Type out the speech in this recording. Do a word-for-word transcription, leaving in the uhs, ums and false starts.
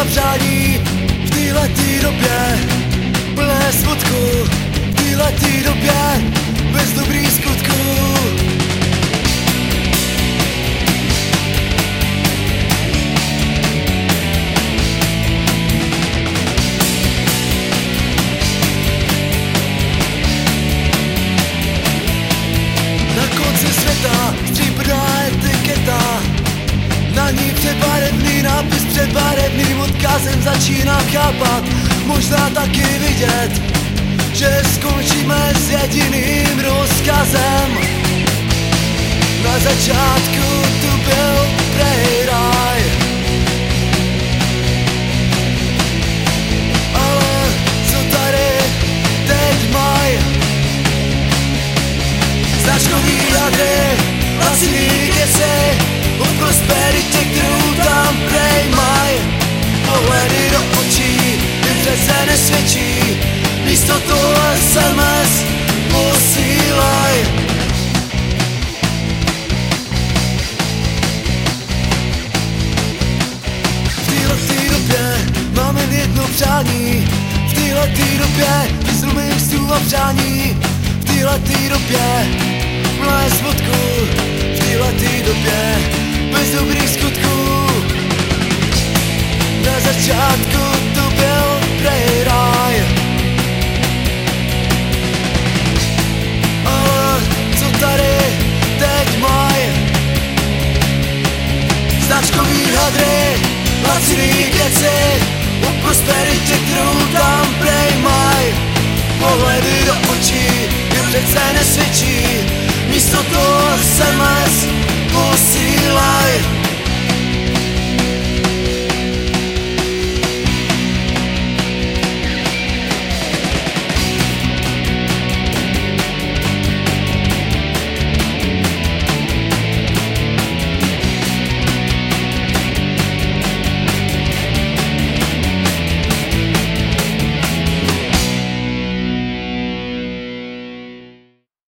a přání v téhletý době plné smutku, v téhletý době bez dobrý skutků. Na konci světa stříbrná etiketa, na ní přebarevný nápis před barevným odkazem. Začínám chápat, možná taky vidět, že skončíme s jediným rozkazem. Na začátku tu byl prej ráj, ale co tady teď maj? Značkový hadry, laciný věci, o prosperitě, kterou tam prej maj. Pohledy do očí mi přece nesvědčí, místo toho es em es posílaj. V téhletý době mám jen jedno přání, v téhletý době bez rumých snů a přání, v téhletý době plné smutku, v téhletý době bez dobrých skutků. Na začátku to byl prej ráj, ale co tady teď maj? Značkový hadry, laciný věci, o prosperitě, kterou tam prej maj. Pohledy do očí mi přece nesvědčí, místo toho es em es